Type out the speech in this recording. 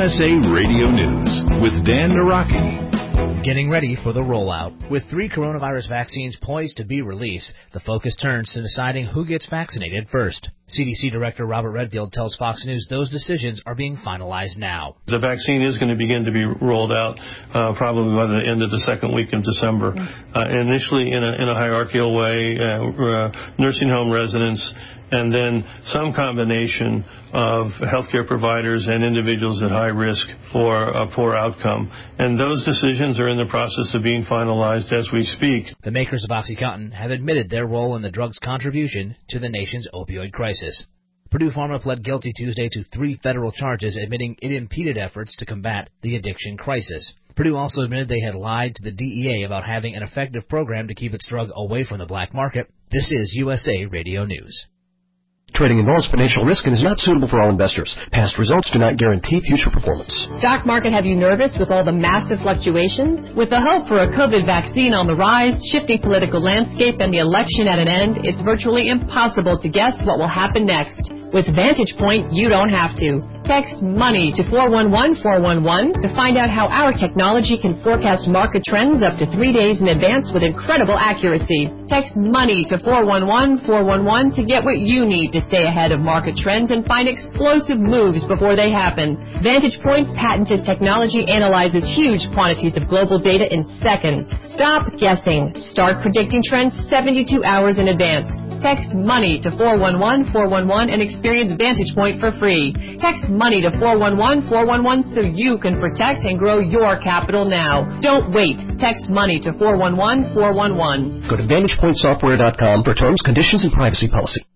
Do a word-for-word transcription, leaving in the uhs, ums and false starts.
S A Radio News with Dan Naraki. Getting ready for the rollout. With three coronavirus vaccines poised to be released, the focus turns to deciding who gets vaccinated first. C D C Director Robert Redfield tells Fox News those decisions are being finalized now. The vaccine is going to begin to be rolled out uh, probably by the end of the second week of December. Uh, initially in a, in a hierarchical way, uh, uh, nursing home residents, and then some combination of healthcare providers and individuals at high risk for a poor outcome. And those decisions are in the process of being finalized as we speak. The makers of OxyContin have admitted their role in the drug's contribution to the nation's opioid crisis. Purdue Pharma pled guilty Tuesday to three federal charges, admitting it impeded efforts to combat the addiction crisis. Purdue also admitted they had lied to the D E A about having an effective program to keep its drug away from the black market. This is U S A Radio News. Trading involves financial risk and is not suitable for all investors. Past results do not guarantee future performance. Stock market have you nervous with all the massive fluctuations? With the hope for a COVID vaccine on the rise, shifting political landscape, and the election at an end, it's virtually impossible to guess what will happen next. With Vantage Point, you don't have to. Text MONEY to four one one four one one to find out how our technology can forecast market trends up to three days in advance with incredible accuracy. Text MONEY to four one one four one one to get what you need to stay ahead of market trends and find explosive moves before they happen. Vantage Point's patented technology analyzes huge quantities of global data in seconds. Stop guessing. Start predicting trends seventy-two hours in advance. Text MONEY to four one one four one one and experience Vantage Point for free. Text MONEY to four one one four one one so you can protect and grow your capital now. Don't wait. Text MONEY to four one one four one one. Go to vantage point software dot com for terms, conditions, and privacy policy.